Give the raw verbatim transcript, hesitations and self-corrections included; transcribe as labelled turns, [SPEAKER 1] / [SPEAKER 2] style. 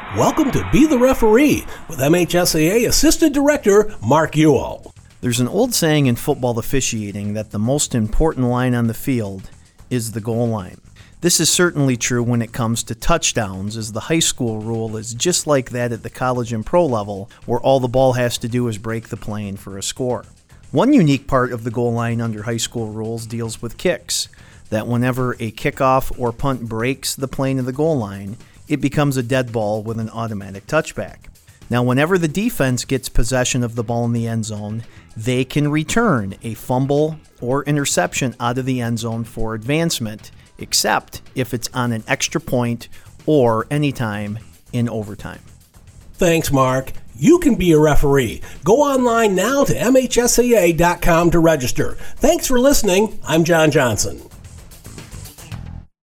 [SPEAKER 1] Welcome to Be the Referee with M H S A A Assistant Director Mark Ewell.
[SPEAKER 2] There's an old saying in football officiating that the most important line on the field is the goal line. This is certainly true when it comes to touchdowns, as the high school rule is just like that at the college and pro level, where all the ball has to do is break the plane for a score. One unique part of the goal line under high school rules deals with kicks, that whenever a kickoff or punt breaks the plane of the goal line, it becomes a dead ball with an automatic touchback. Now, whenever the defense gets possession of the ball in the end zone, they can return a fumble or interception out of the end zone for advancement, except if it's on an extra point or anytime in overtime.
[SPEAKER 1] Thanks, Mark. You can be a referee. Go online now to M H S A A dot com to register. Thanks for listening. I'm John Johnson.